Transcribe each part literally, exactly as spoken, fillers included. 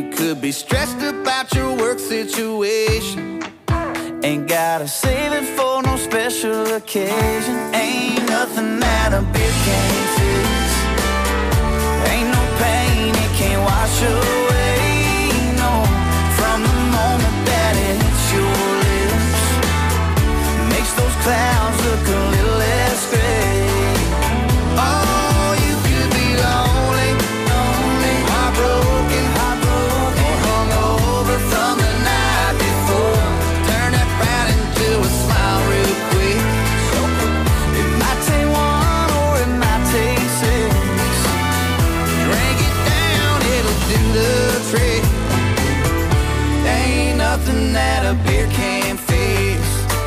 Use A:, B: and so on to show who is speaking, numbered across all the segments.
A: could be stressed about your work situation. Ain't gotta save it for no special occasion. Ain't nothing that a beer can't fix. Ain't no pain it can't wash away. No, from the moment that it hits your lips, makes those clouds look a little less gray. Oh, you could be lonely, lonely, heartbroken, heartbroken, or hungover from the night before. Turn that frown into a smile real quick. It might take one or it might take six. Drink it down, it'll do the trick. There ain't nothing that a beer can't fix.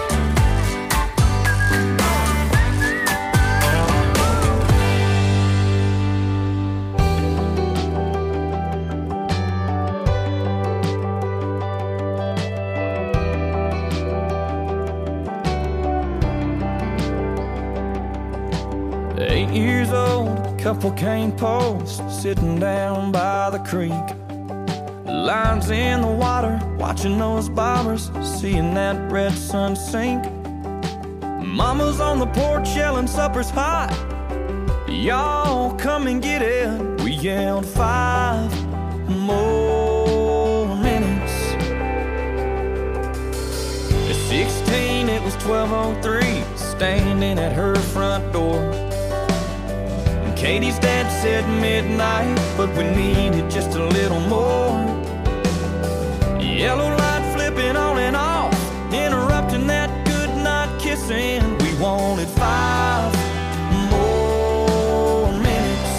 B: Eight years old, couple cane posts sitting down by the creek. Lines in the water, watching those bobbers, seeing that red sun sink. Mama's on the porch yelling supper's hot. Y'all come and get it. We yelled five more minutes. At sixteen, it was twelve oh three, standing at her front door. Katie's dad said midnight, but we needed just a little more. Yellow light flipping on and off, interrupting that good night kissing. We wanted five more minutes.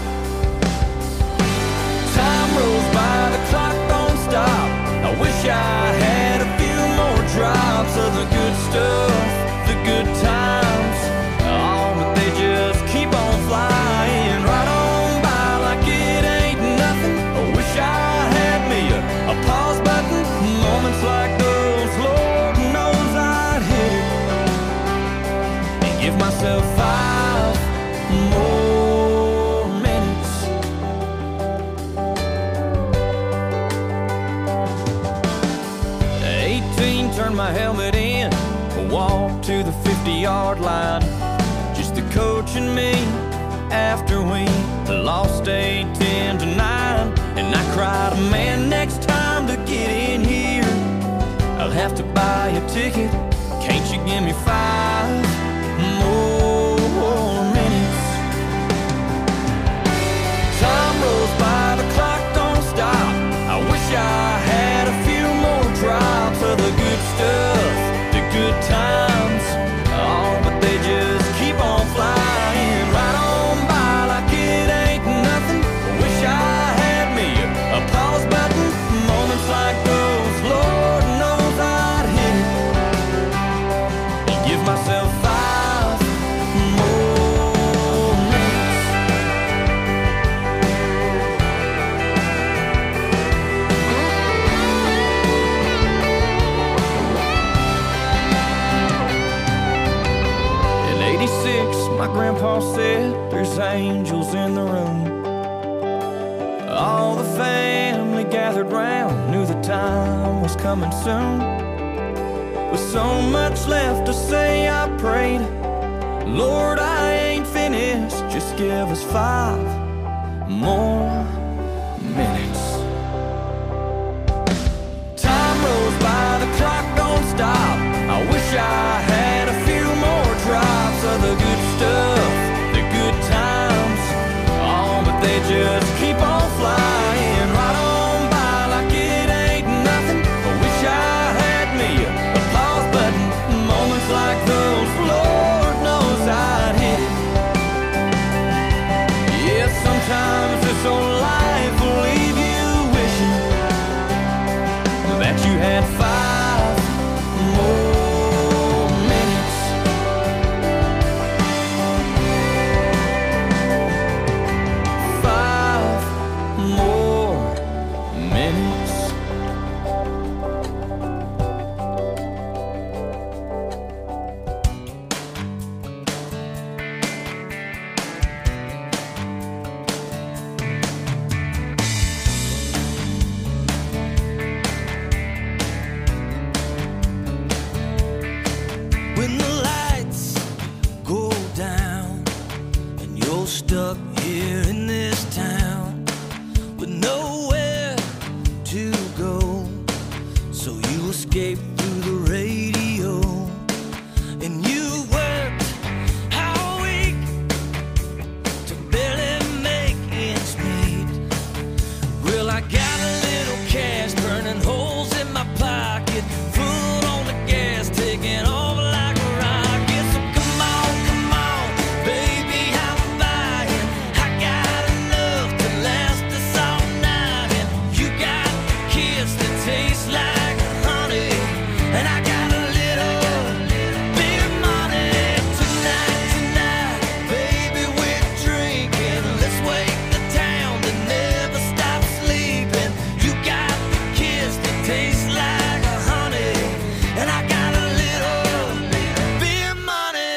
B: Time rolls by, the clock don't stop. I wish I had a few more drops of the good stuff, the good times. Oh, but they just keep on flying right on by like it ain't nothing. I wish I had me a, a pause button. Moments like those, Lord knows I'd hit it and give myself five more minutes. eighteen, turned my helmet in, walked to the fifty-yard line. Just the coach and me after we lost eight ten to nine. And I cried, man, next time to get in here I'll have to buy a ticket. Can't you give me five more minutes? Time rolls by, the clock don't stop. I wish I had a few more drops of the good stuff, the good times. Oh, but they just keep on flying right on by like it ain't nothing. Wish I had me a pause button. Moments like those, Lord knows I'd hit it and give myself five more minutes. In eighty-six, my grandpa said there's angels in the room. All the family gathered round, knew the time was coming soon. With so much left to say, I prayed, Lord, I ain't finished, just give us five more minutes. Time rolls by, the clock don't stop. I wish I had a few more drops of the good stuff, the good times. Oh, but they just keep on flying right on by like it ain't nothing. I wish I had me a pause button. Moments like those, Lord knows I'd hit it. Yeah, sometimes this old life will leave you escape through the radio. And you worked all week to barely make ends meet. Well, I got a little cash burning holes in my pocket, foot on the gas, taking off like a rocket. So come on, come on, baby, I'm buying. I got enough to last us all night. And you got a kiss that tastes like honey, and I got a little beer money. Tonight, tonight, baby, we're drinking. Let's wake the town that never stops sleeping. You got the kiss that tastes like honey, and I got a little beer money.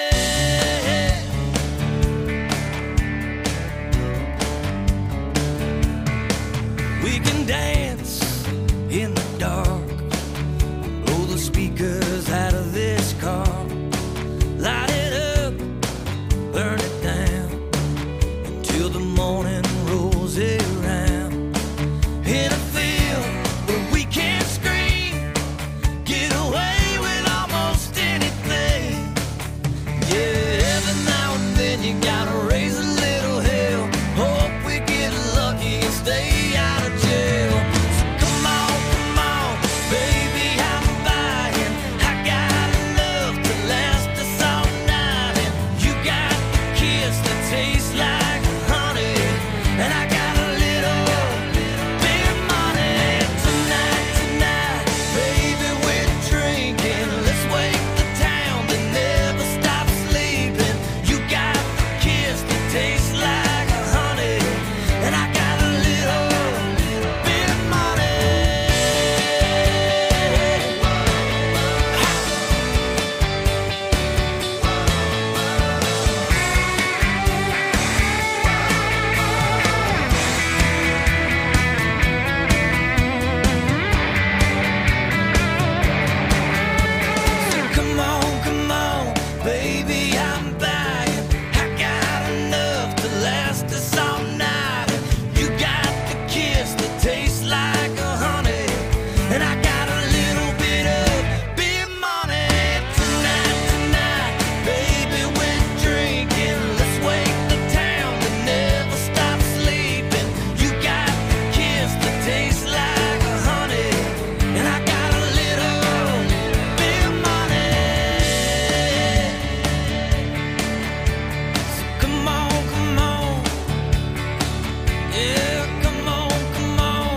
B: We can dance in the dark. Blow the speakers out of this car. Light it up, burn it down until the morning rolls around. In a field where we can't scream, get away with almost anything. Yeah, every now and then you gotta raise a little hell. Hope we get lucky and stay out of jail. So come on, come on, baby, I'm buying. I got enough to last us all night. And you got the kiss that tastes like honey, and I got a little beer money. Tonight, tonight, baby, we're drinking. Let's wake the town that never stops sleeping. You got the kiss that tastes like honey, and I got a little beer money. So come on, come on, baby, I'm buying. I got enough to last us all night. You got the kiss that tastes like honey, and I got a little bit of beer money. Tonight, tonight, baby, we're drinking. Let's wake the town that never stops sleeping. You got the kiss that tastes like honey, and I got a little beer money. So come on, come on, yeah, come on, come on.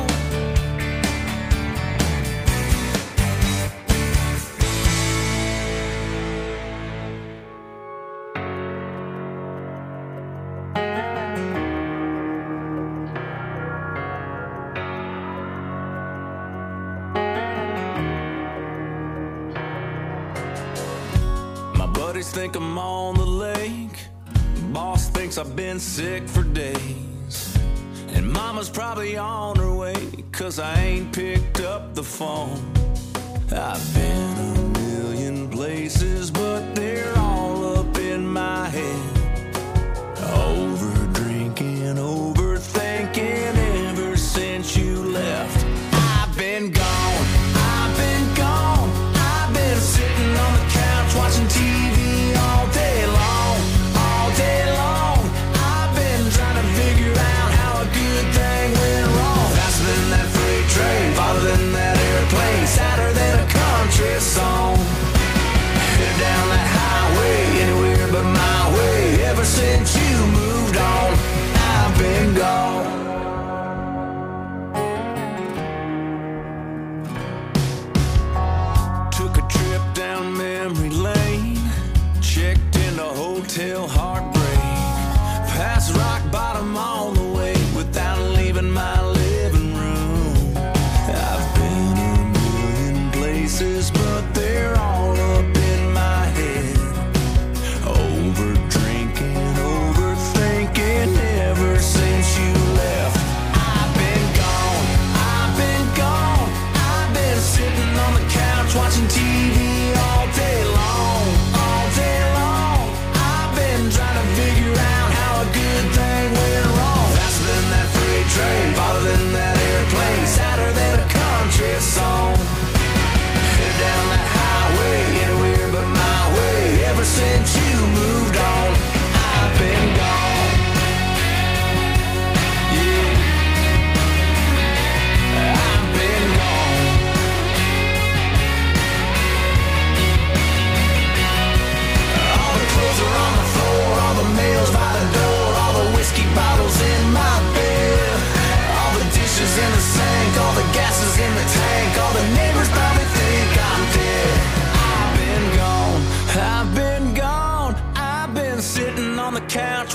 C: My buddies think I'm on the lake. Boss thinks I've been sick for days. And mama's probably on her way, cause I ain't picked up the phone. I've been a million places, but they're all up in my head. Over drinking, overthinking ever since you left. I've been gone, I've been gone. I've been sitting on the couch watching T V all day long, all day long. I've been trying to figure out how a good thing went wrong. Faster than that freight train, farther than that airplane, sadder than a country song. Headed down that highway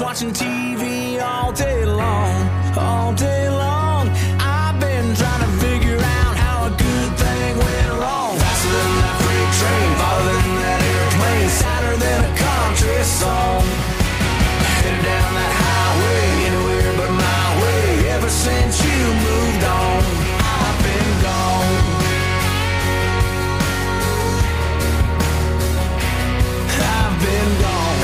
C: watching T V all day long, all day long. I've been trying to figure out how a good thing went wrong. Faster than that freight train, farther than that airplane, sadder than a country song. Headed down that highway, anywhere but my way. Ever since you moved on, I've been gone. I've been gone.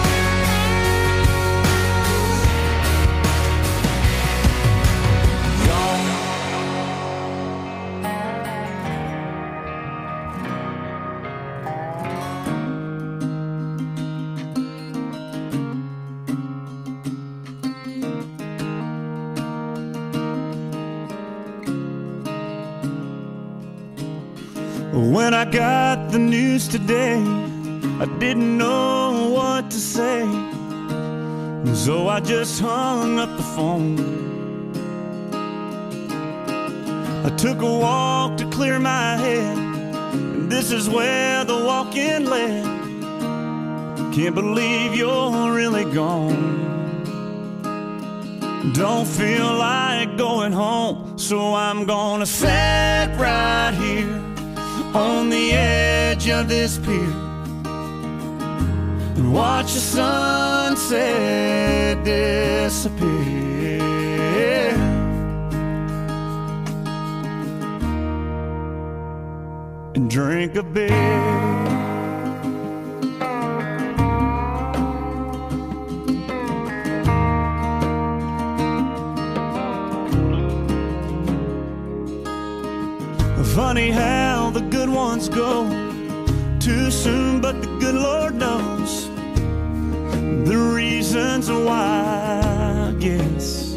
D: When I got the news today, I didn't know what to say, so I just hung up the phone. I took a walk to clear my head, and this is where the walk-in led. Can't believe you're really gone. Don't feel like going home, so I'm gonna sit right here on the edge of this pier and watch the sunset disappear, and drink a beer. Funny how the good ones go too soon, but the good Lord knows the reasons why, I guess.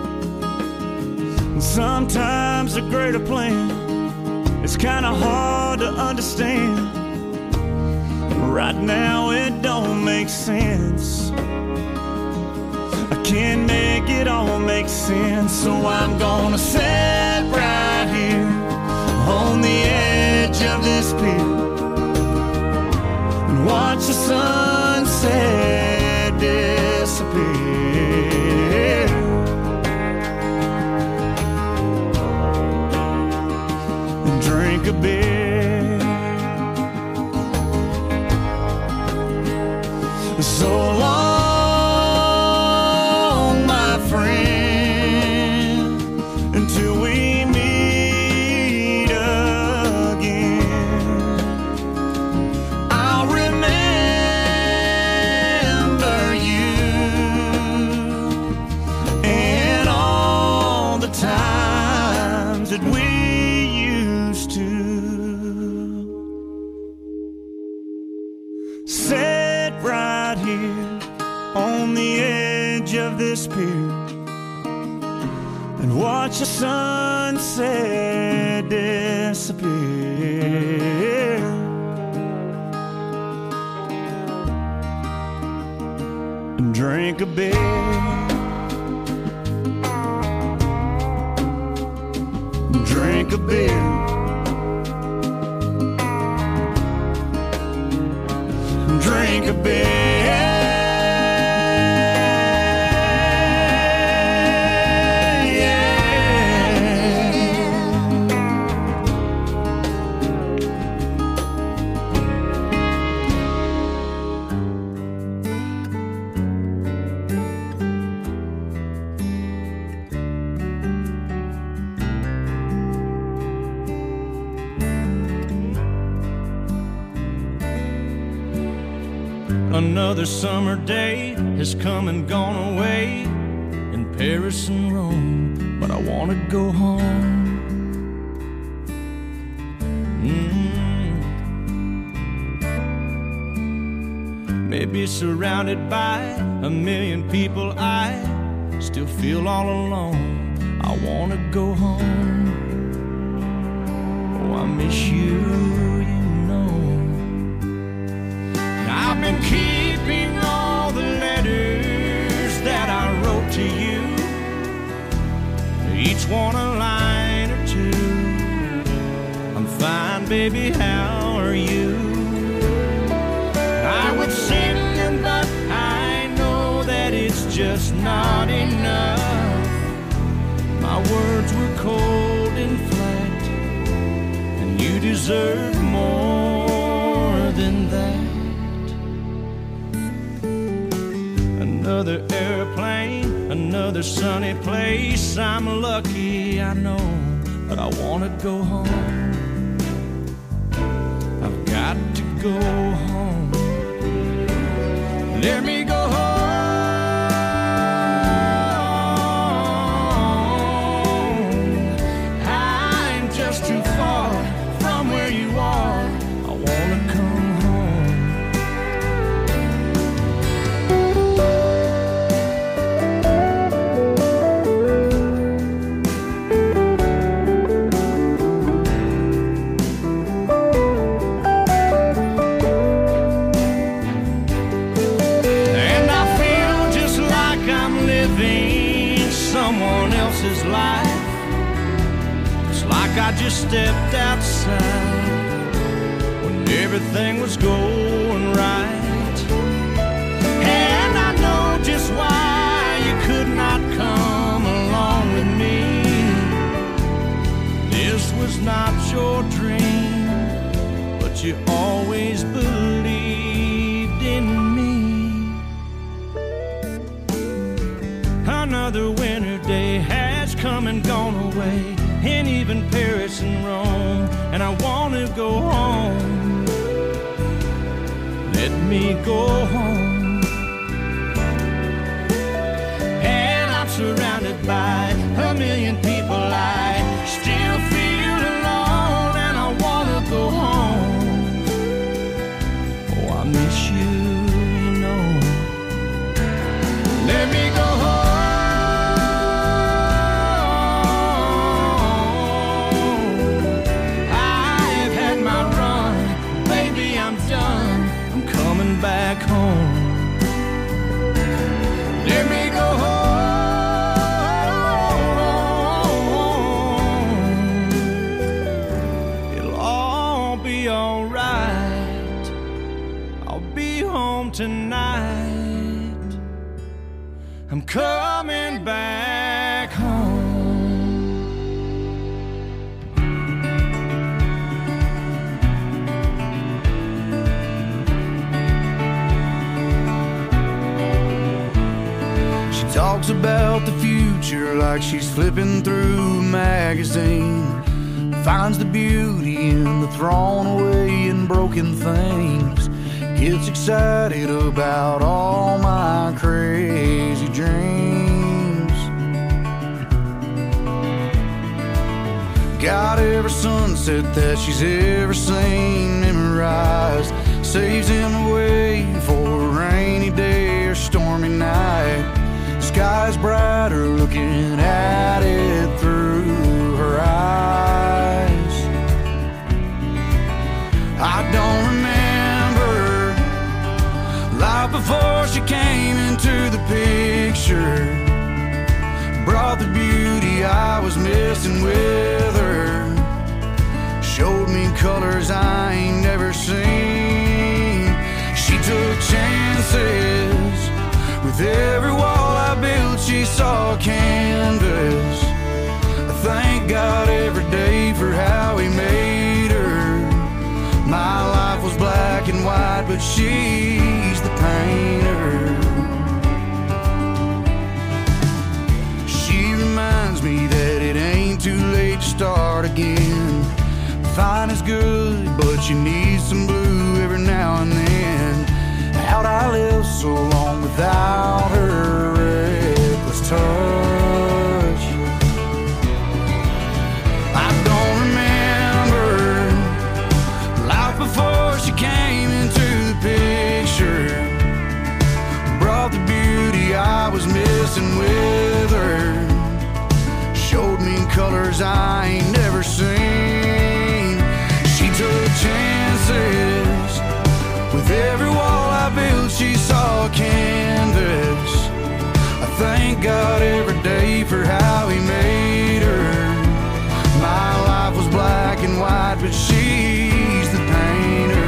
D: Sometimes a greater plan is kind of hard to understand. Right now it don't make sense. I can't make it all make sense, so I'm gonna sit right here on the edge of this pier and watch the sunset disappear, and drink a beer. So long, my friend, until we that we used to sit right here on the edge of this pier and watch the sunset disappear, and drink a beer. Drink a beer, drink a beer.
B: Another summer day has come and gone away in Paris and Rome, but I want to go home. Mm. Maybe surrounded by a million people, I still feel all alone. I want to go home. Oh, I miss you. I've been keeping all the letters that I wrote to you, each one a line or two. I'm fine, baby, how are you? I would sing them, but I know that it's
D: not enough. My words were cold and flat, and you deserve more than that. Another airplane, another sunny place. I'm lucky, I know, but I wanna go home. I've got to go home. Let me go home. I'm just too far from where you are. I wanna come home. Someone else's life. It's like I just stepped outside when everything was going right. And I know just why you could not come along with me. This was not your dream, but you always believed in me. Another winter day has come and gone away, and even Paris and Rome, and I want to go home. Let me go home. And I'm surrounded by a million people. I still feel alone, and I want to go home. Oh, I miss you, you know. Let me go home. Back home. Let me go home. It'll all be alright. I'll be home tonight. I'm coming back home.
A: Talks about the future like she's flipping through a magazine. Finds the beauty in the thrown away and broken things. Gets excited about all my crazy dreams. Got every sunset that she's ever seen memorized. Saves him away for a rainy day or stormy night. Sky's brighter looking at it through her eyes. I don't remember life before she came into the picture. Brought the beauty I was missing with her. Showed me colors I ain't never seen. She took chances. With every wall I built, she saw canvas. I thank God every day for how he made her. My life was black and white, but she's the painter. She reminds me that it ain't too late to start again. Fine is good, but you need some blue every now and then. How'd I live so long without her reckless touch? I don't remember life before she came into the picture. Brought the beauty I was missing with her. Showed me colors I ain't never seen. She took chances. With every wall I built, she saw canvas. I thank God every day for how he made her. My life was black and white, but she's the painter.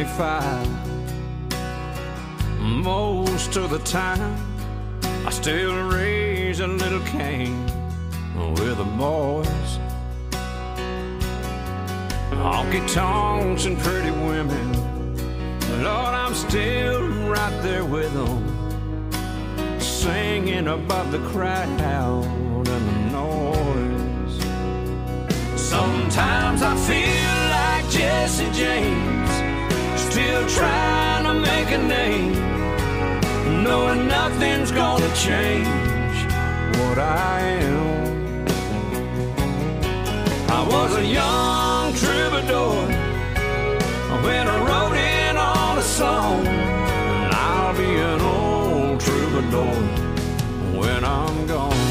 B: twenty-five. Most of the time I still raise a little Cain with the boys. Honky tonks and pretty women, Lord, I'm still right there with them, singing above the crowd and the noise. Sometimes I feel like Jesse James, still trying to make a name, knowing nothing's gonna change what I am. I was a young troubadour when I wrote in on a song, and I'll be an old troubadour when I'm gone.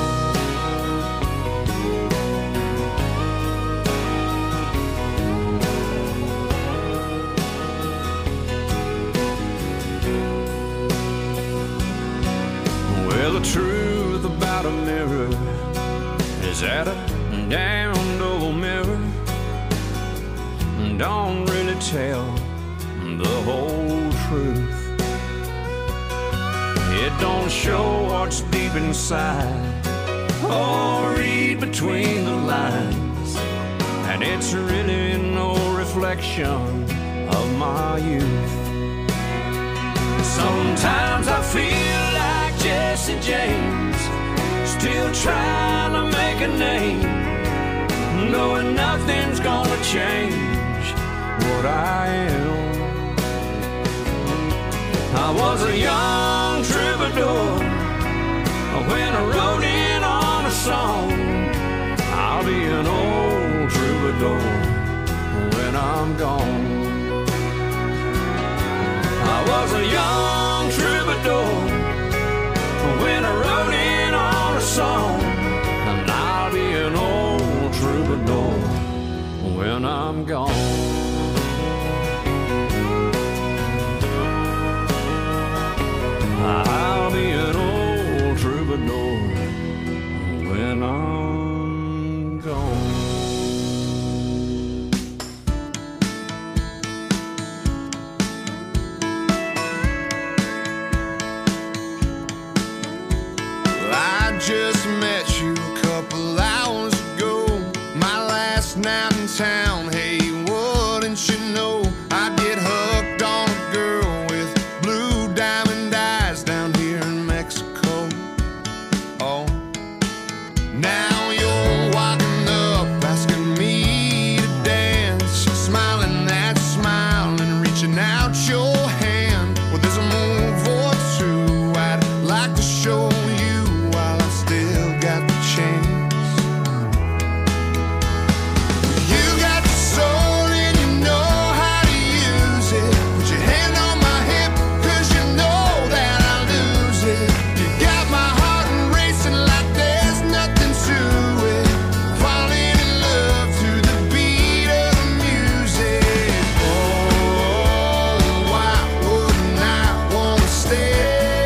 B: Well, the truth about a mirror is that a damned old mirror don't really tell the whole truth. It don't show what's deep inside or read between the lines, and it's really no reflection of my youth. Sometimes I feel like Jesse James, still trying to make a name, knowing nothing's gonna change what I am. I was a young troubadour when I wrote in on a song. I'll be an old troubadour when I'm gone. I was a young troubadour when I wrote in on a song, and I'll be an old troubadour when I'm gone. I'll be an old troubadour when I'm gone.
E: Just met you a couple hours ago, my last night in town. Hey, wouldn't you know I get hooked on a girl with blue diamond eyes down here in Mexico. Oh, now you're walking up asking me to dance, smiling that smile and reaching out your hand. Well, there's a move or two I'd like to show you while I still got the chance. You got the soul and you know how to use it. Put your hand on my hip, cause you know that I lose it. You got my heart racing like there's nothing to it, falling in love to the beat of the music. Oh, why wouldn't I wanna stay?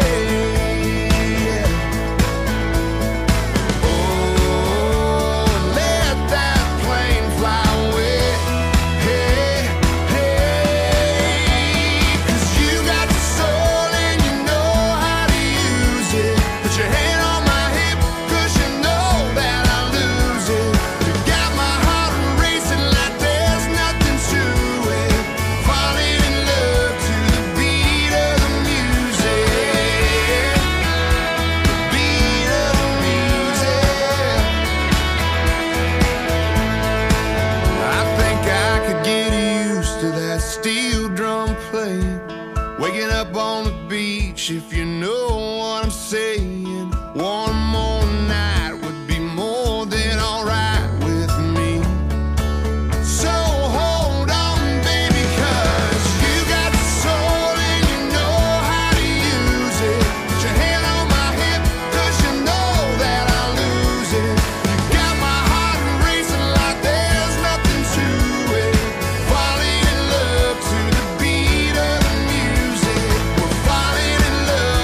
E: Steel drum playing, waking up on the beach, if you know what I'm saying. One more night would be more than alright with me. So hold on, baby, cause you got the soul and you know how to use it. Put your hand on my hip, cause you know that I lose it. You got my heart racing like there's nothing to it, falling in love to the beat of the music. We're falling in love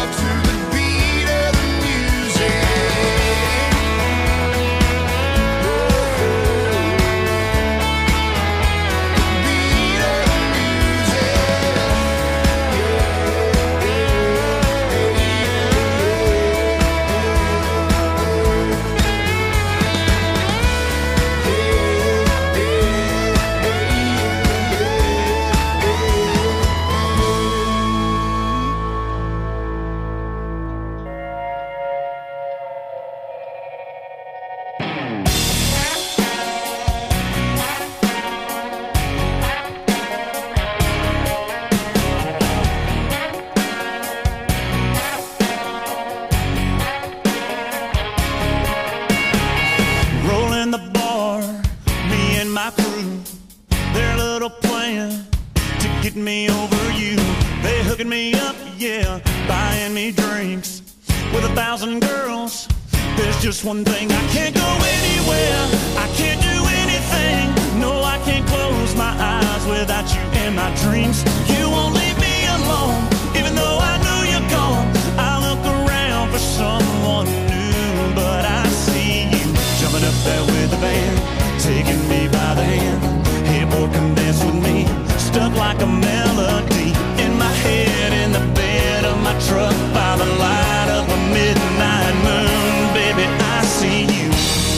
D: plan to get me over you. They hooking me up, yeah, buying me drinks with a thousand girls. There's just one thing, I can't go anywhere, I can't do anything. No, I can't close my eyes without you in my dreams. You won't leave me alone, even though I know you're gone. I look around for someone new, but I see you jumping up there with the band, taking me by the hand. Hey boy, come dance with me, stuck like a melody in my head, in the bed of my truck by the light of a midnight moon. Baby, I see you.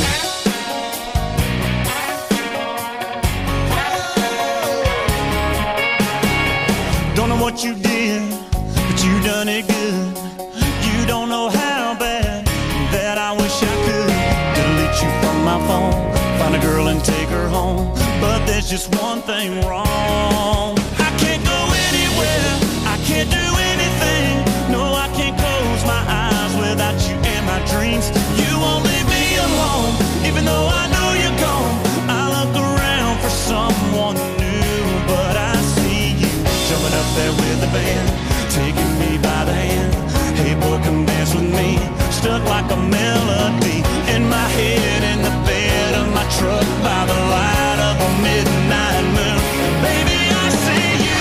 D: Don't know what you did, but you done it good. You don't know how bad that I wish I could delete you from my phone, find a girl and take her home. But there's just one thing wrong, I can't go anywhere, I can't do anything. No, I can't close my eyes without you in my dreams. You won't leave me alone, even though I know you're gone. I look around for someone new, but I see you jumping up there with the band, taking me by the hand. Hey boy, come dance with me, stuck like a melody in my head, in the bed of my truck by the light of a midnight moon. Baby, I see you.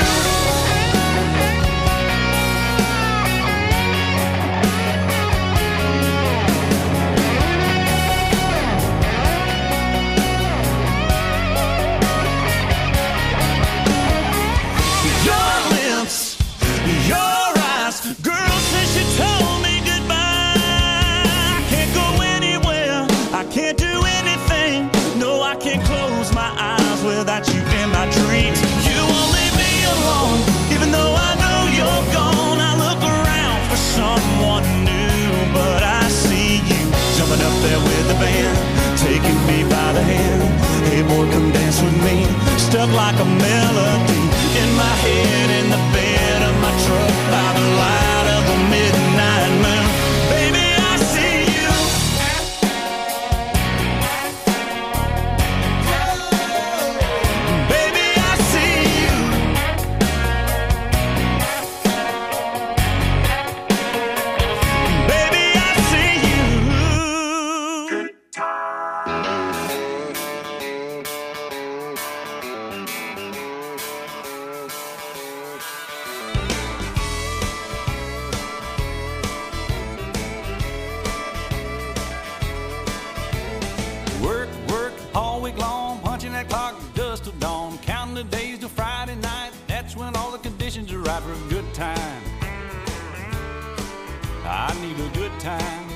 D: Your lips, your eyes, girl says she told me goodbye. I can't go anywhere, I can't do anything. No, I can't close my eyes without you in my dreams. You won't leave me alone, even though I know you're gone. I look around for someone new, but I see you jumping up there with the band, taking me by the hand. Hey boy, come dance with me, stuck like a melody in my head, in the bed of my truck by the light of a midnight moon. Baby, I see you. Baby, I see you. Baby, I see you.
C: Work, work all week long, punching that clock dust till dawn, counting the days till Friday night. That's when all the conditions are right for a good time. I need a good time.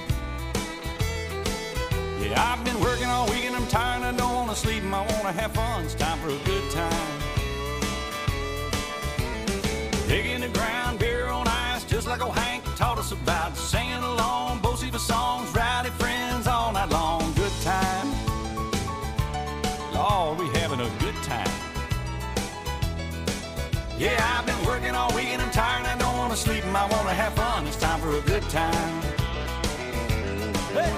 C: Yeah, I've been working all week and I'm tired. I don't want to sleep and I want to have fun. It's time for a good time. Digging the ground, beer on ice, just like old Hank taught us about. Singing along, both see the songs, rowdy friends all night long. Good time. Lord, we having a good time. Yeah, I've been working all week and I'm tired. I don't want to sleep and I want to have fun. It's time for a good time. Hey!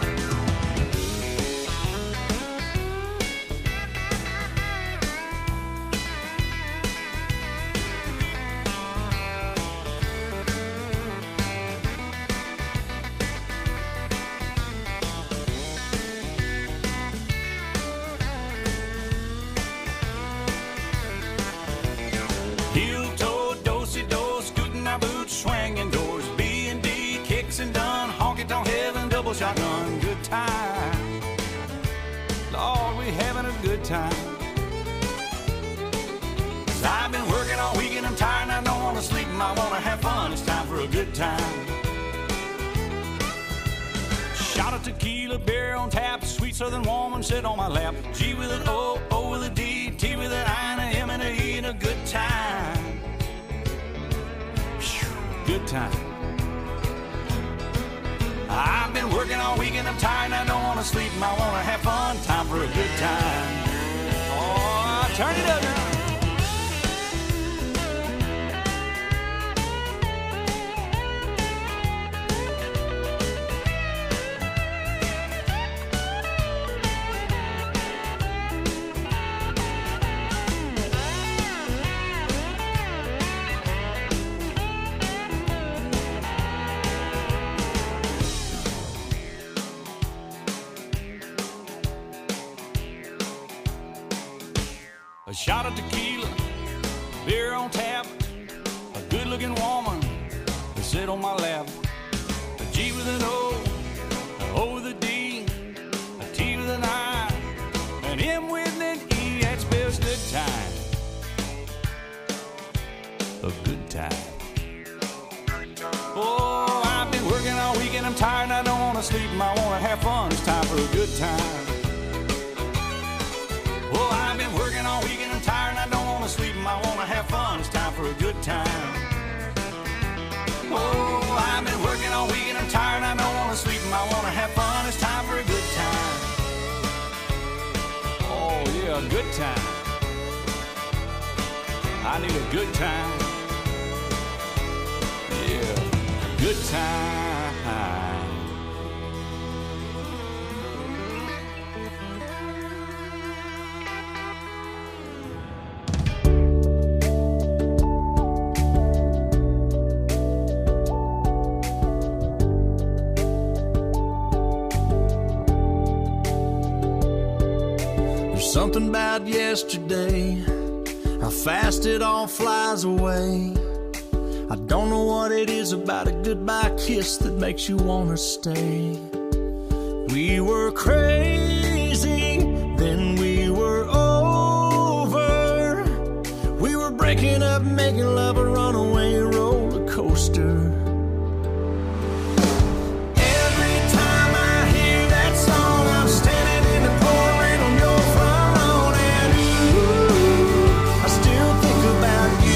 C: Heel-toe, do-si-do, scooting our boots, swinging doors, B and D, kicks and done, honky-tonk heaven, double shotgun, good time. Lord, we having a good time. 'Cause I've been working all week and I'm tired and I don't want to sleep and I want to have fun. It's time for a good time. Shot of tequila, beer on tap, sweet southern woman sit on my lap. G with an O, O with a D, T with an I, and a M and a E, and a good time. Whew, good time. I've been working all week and I'm tired and I don't want to sleep and I want to have fun. Time for a good time. Oh, turn it up now.
D: a shot of tequila, beer on tap, a good-looking woman to sit on my lap. A G with an O, an O with a D, a T with an I, an M with an E. That spells good time. A good time. Oh, I've been working all weekend, I'm tired and I don't want to sleep. I want to have fun, it's time for a good time. Oh, I've been working all weekend, I'm tired and I don't want to sleep. I want to have fun, it's time for a good time. Oh, I've been working all weekend, I'm tired and I don't want to sleep. I want to have fun, it's time for a good time. Oh, yeah, a good time. I need a good time. Yeah, good time.
A: There's something about yesterday, how fast it all flies away. I don't know what it is about a goodbye kiss that makes you wanna stay. We were crazy, then we were over. We were breaking up, making love a runaway roller coaster. Every time I hear that song, I'm standing in the pouring rain on your front lawn, and ooh, I still think about you.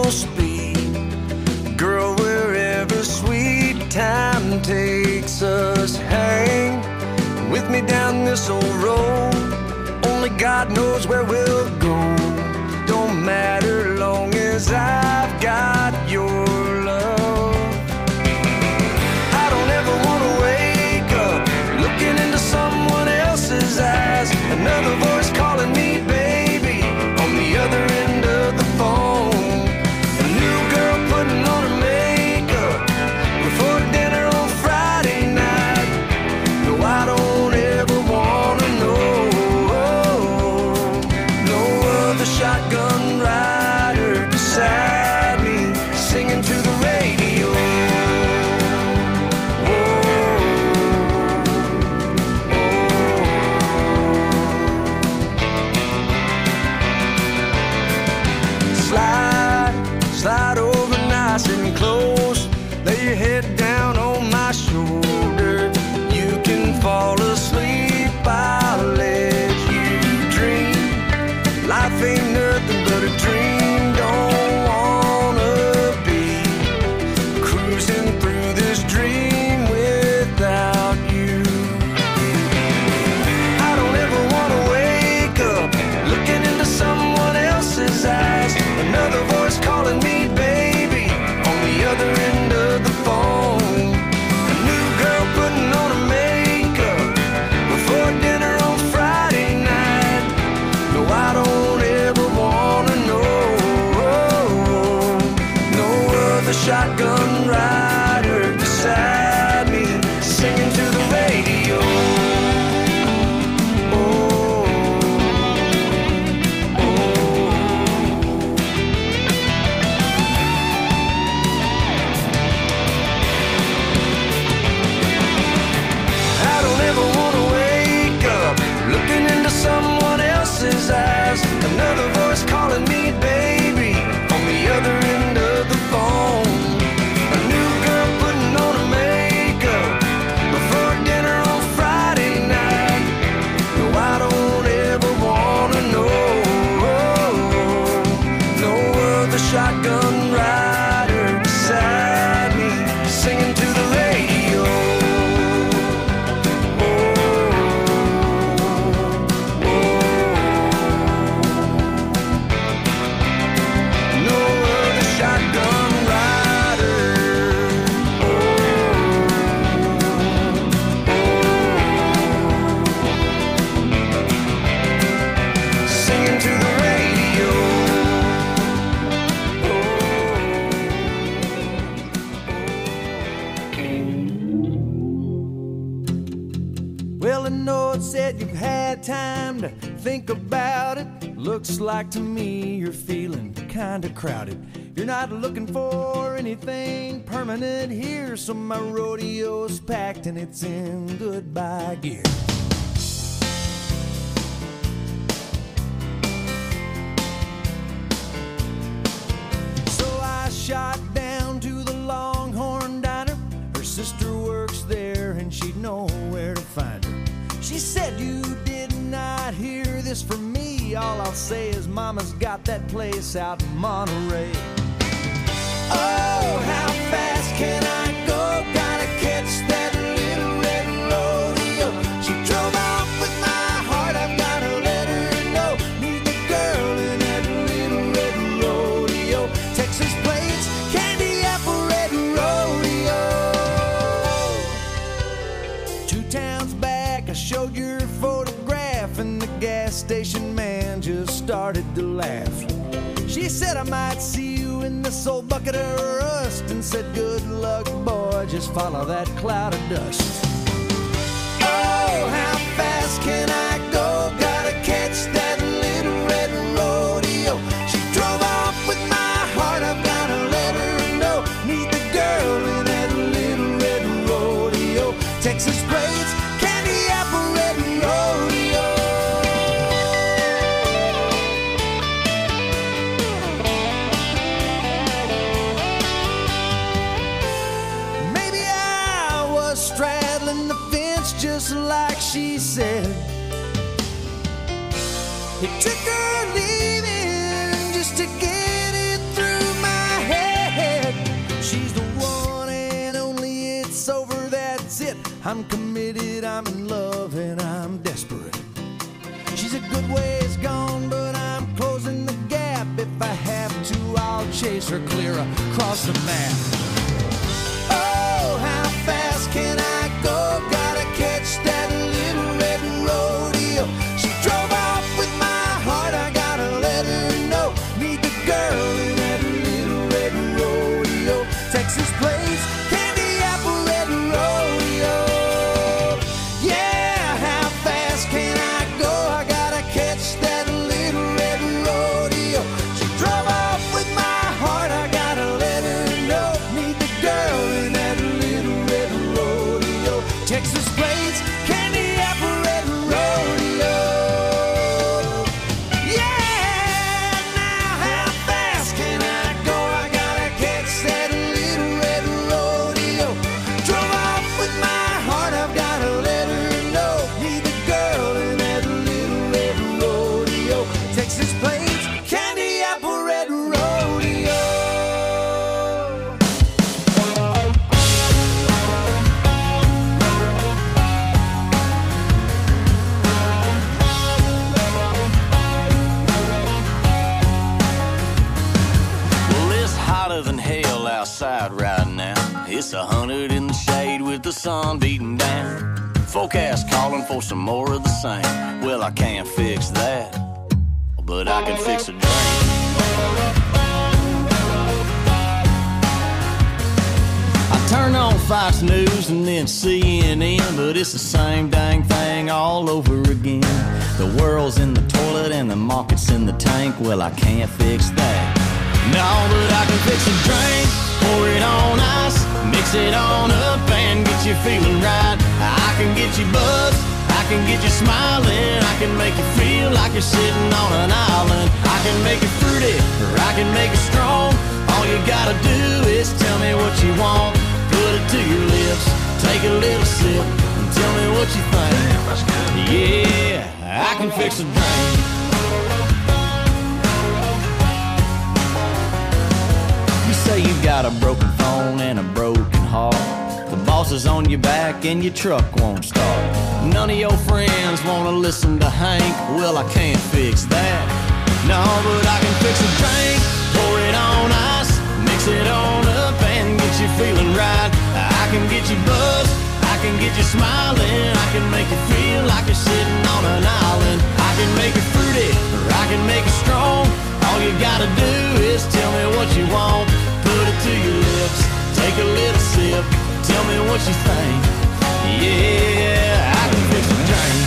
B: full speed. Girl, wherever sweet time takes us, hang with me down this old road. Only God knows where we'll go. Don't matter long as I've got your love. I don't ever want to wake up looking into someone else's eyes. Another voice calling me baby on the other end of the phone. A new girl putting on her makeup before dinner on Friday night. No, I don't ever want to know. No other shotgun rider beside me singing to the radio. Slide over nice and close. Lay your head down on my shoulder. You can fall asleep, I'll let you dream. Life ain't nothing but a dream. Don't wanna be cruising through this dream without you. I don't ever wanna wake up looking into someone else's eyes. Another voice calling me baby on the other end of the phone. A new girl putting on her makeup before dinner on Friday night. No, I don't ever wanna know. No other shotgun rider beside me singing to the radio. Someone else's eyes. Another voice calling me baby on the other end of the phone. A new girl putting on her makeup before dinner on Friday night. No, I don't ever wanna know. No other shotgun rider beside me singing to the radio. Said you've had time to think about it. Looks like to me you're feeling kinda crowded. You're not looking for anything permanent here, so my rodeo's packed and it's in goodbye gear. So I shot down to the Longhorn Diner. Her sister works there and she'd know where to find her. She said you did not hear this from me. All I'll say is mama's got that place out in Monterey. Oh, how fast can I go? Gotta catch that little red rodeo. She drove off with my heart, I've gotta let her know. Need the girl in that little red rodeo. Texas plates, candy apple red rodeo. Two towns back I showed your photograph and the gas station man just started to laugh. She said I might see you in this old bucket of rust and said good luck boy, just follow that cloud of dust. Oh, how fast can I go? Gotta catch that little red rodeo. She drove off with my heart, I've gotta let her know. Need the girl in that little red rodeo. Texas plates, candy apple red rodeo. Maybe I was straddling the fence just like she said. It took her leaving just to get it through my
F: I'm committed, I'm in love, and I'm desperate. She's a good ways gone, but I'm closing the gap. If I have to, I'll chase her clear across the map. Oh, how fast can I go? Gotta catch that little red rodeo. She drove off with my heart, I gotta let her know. Need the girl in that little red rodeo. Texas plains, candy apple red rodeo. Yeah, how fast can I go? I gotta catch that little red rodeo. She drove off with my heart, I gotta let her know. Need the girl in that little red rodeo. Texas plains, candy apple red rodeo. Yeah, now how fast can I go? I gotta catch that little red rodeo. Drove off with my heart, I've gotta let her know. Need the girl in that little red rodeo. Texas plains, candy apple red rodeo.
C: Well, it's hotter than hell outside right now. It's a hundred in the shade with the sun beating down. Forecast calling for some more of the same. Well, I can't fix that, but I can fix a drink. I turn on Fox News and then C N N, but it's the same dang thing all over again. The world's in the toilet and the market's in the tank. Well, I can't fix that. No, but I can fix a drink, pour it on ice, mix it on up and get you feeling right. I can get you buzzed, I can get you smiling, I can make you feel like you're sitting on an island. I can make it fruity, or I can make it strong. All you gotta do is tell me what you want. Put it to your lips, take a little sip, and tell me what you think. Yeah, I can fix a drink. You say you got a broken phone and a broken heart. The boss is on your back and your truck won't start. None of your friends wanna listen to Hank. Well, I can't fix that. No, but I can fix a drink, pour it on ice, mix it on up and get you feeling right. I can get you buzzed, I can get you smiling, I can make you feel like you're sitting on an island. I can make it fruity, or I can make it strong. All you gotta do is tell me what you want. Put it to your lips, take a little sip, tell me what you think. Yeah, I can fix a drink.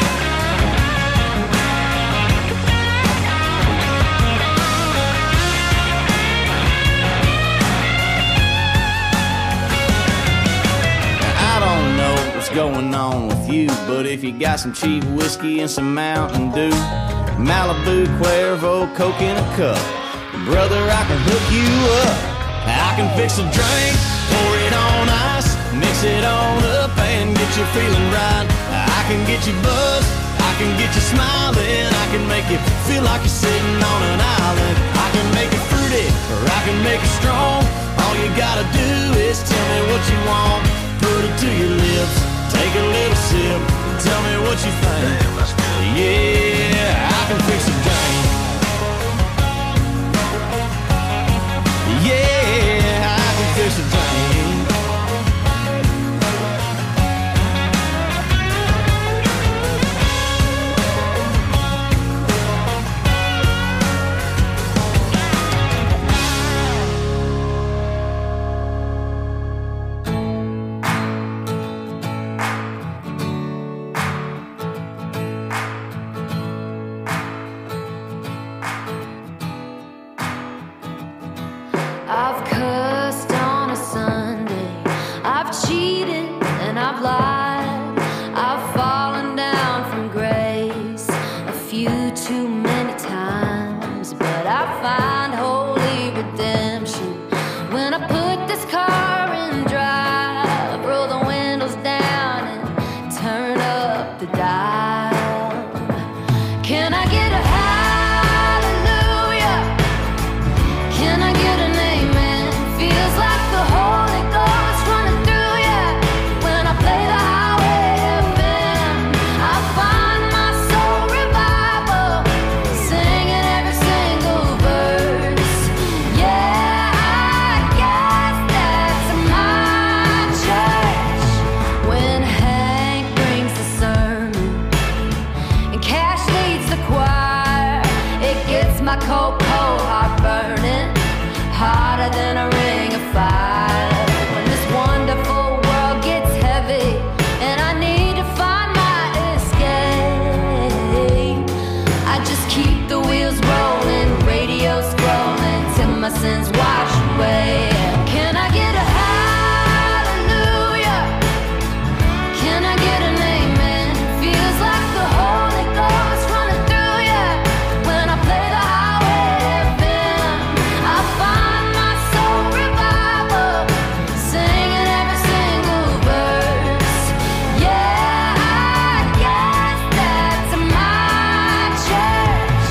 C: I don't know what's going on with you, but if you got some cheap whiskey and some Mountain Dew, Malibu, Cuervo, Coke in a cup, brother, I can hook you up. I can fix a drink, pour it on ice, mix it on up and get you feeling right. I can get you buzzed, I can get you smiling, I can make you feel like you're sitting on an island. I can make it fruity, or I can make it strong. All you gotta do is tell me what you want. Put it to your lips, take a little sip, tell me what you think. Yeah, I can fix a drink. Yeah, I can fix a drink.
G: harder than a ring of fire. When this wonderful world gets heavy and I need to find my escape, I just keep the wheels rolling, radio scrolling till my sins wash away. Can I get a hallelujah? Can I get an amen? Feels like the Holy Ghost running through ya. When I play the highway F M, I find my soul revival, singing every single verse. Yeah, I guess that's my church.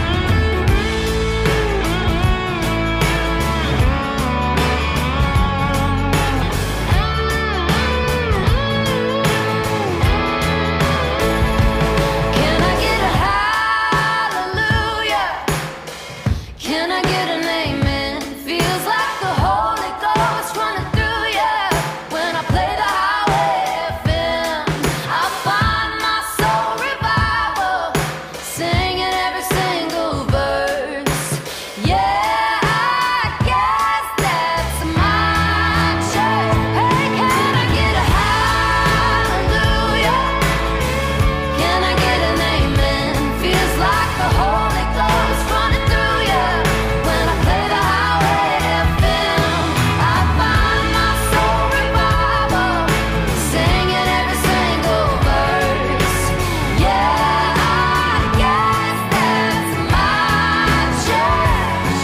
G: Can I get a hallelujah? Can I get an amen? Feels like the Holy Ghost running through ya. When I play the highway F M, I find my soul revival, singing every single verse. Yeah, I guess that's my church. Hey, can I get a hallelujah? Can I get an amen? Feels like the Holy Ghost running through ya. When I play the highway F M, I find my soul revival, singing every single verse. Yeah, I guess that's my church.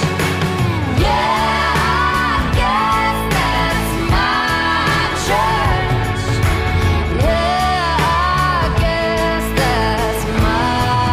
G: Yeah, I guess that's my church. Yeah, I guess that's my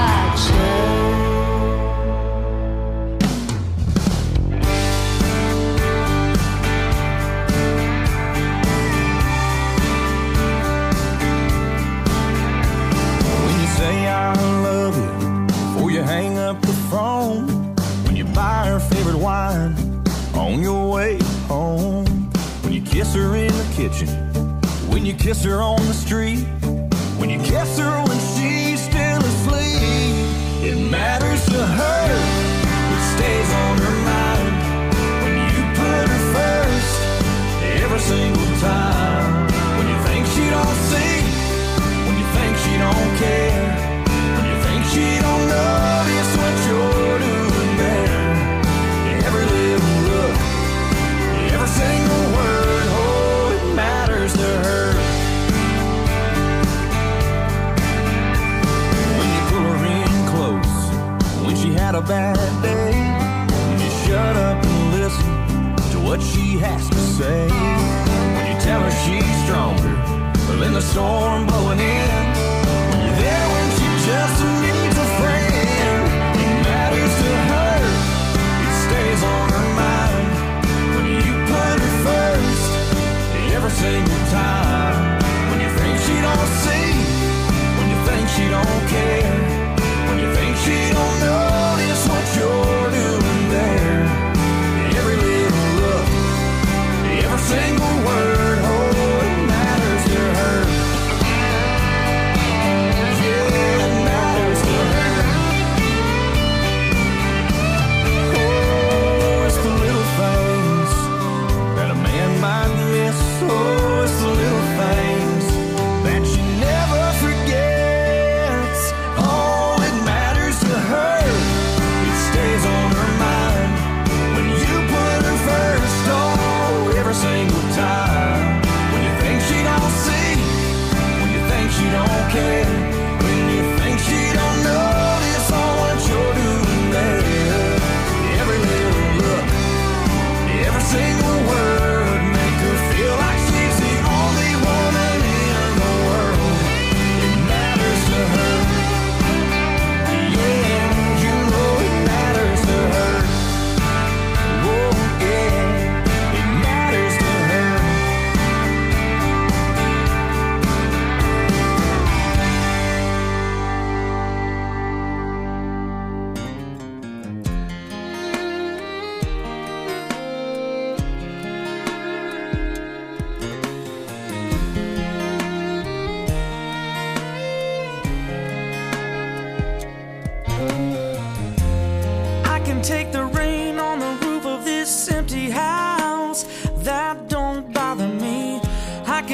D: When you say I love you before you hang up the phone, when you buy her favorite wine on your way home, when you kiss her in the kitchen, when you kiss her on the street, when you kiss her when she's still asleep, it matters to her, it stays on her mind. When you put her first every single time, when you think she don't see, when you think she don't care, when you think she don't notice what you're doing there, every little look, every single word, oh, it matters to her. When you pull her in close, when she had a bad day, when you shut up and listen to what she has to say, when you tell her she's stronger than the storm blowing in, when you're there when she just needs a friend, it matters to her, it stays on her mind. When you put her first every single time, when you think she don't see, when you think she don't care, when you think she don't notice what you're doing there, every little look, every single word, oh, it matters to her. Yeah, it matters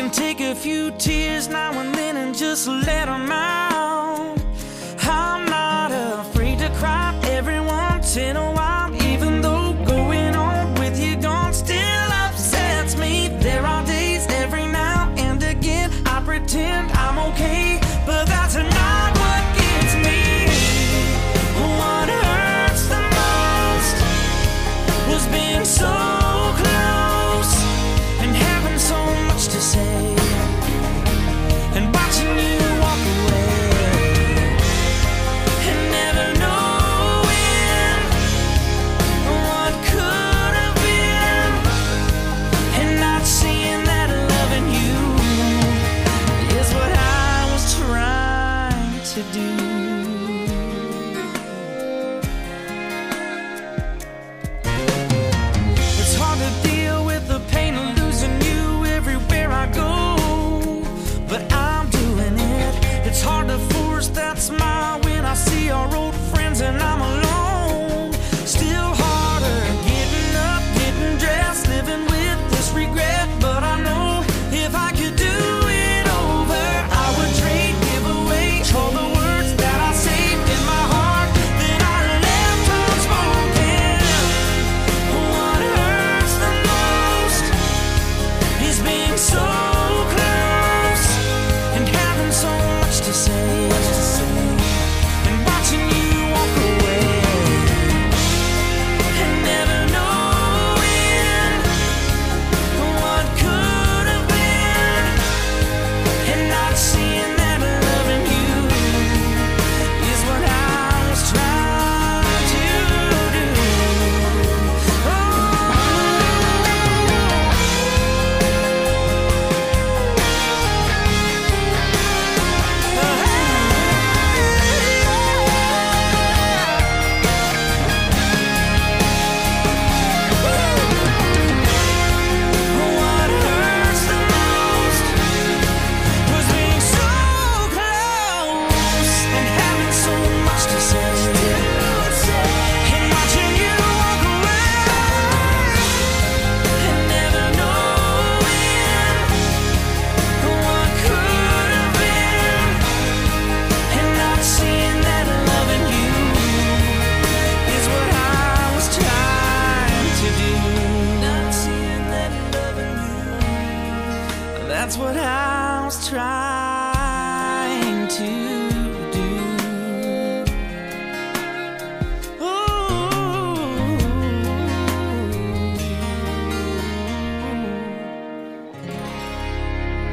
D: can take a few tears now and then and just let them out. I'm not afraid to cry every once in a while, even though going on with you gone still upsets me. There are days every now and again I pretend I'm okay, but that's not what gets me. What hurts the most was being so close and having so much to say and watching you walk away and never knowing what could have been, and not seeing that loving you is what I was trying to do. It's hard to deal with the pain of losing you everywhere I go, but I'm doing it. It's hard to force that smile when I see our old friends and I'm alone. Still harder getting up, getting dressed, living with this regret, but I know if I could do it over, I would trade, give away all the words that I saved in my heart that I left unspoken. What hurts the most is being so close and having so much to say and watching you walk away and never knowing what could have been, and not seeing that loving you is what I was trying to do. What hurts the most was being so close and having so much to say and watching you walk away and never knowing what could have been, and not seeing that loving you is what I was trying to do. Not seeing that loving you, that's what I was trying to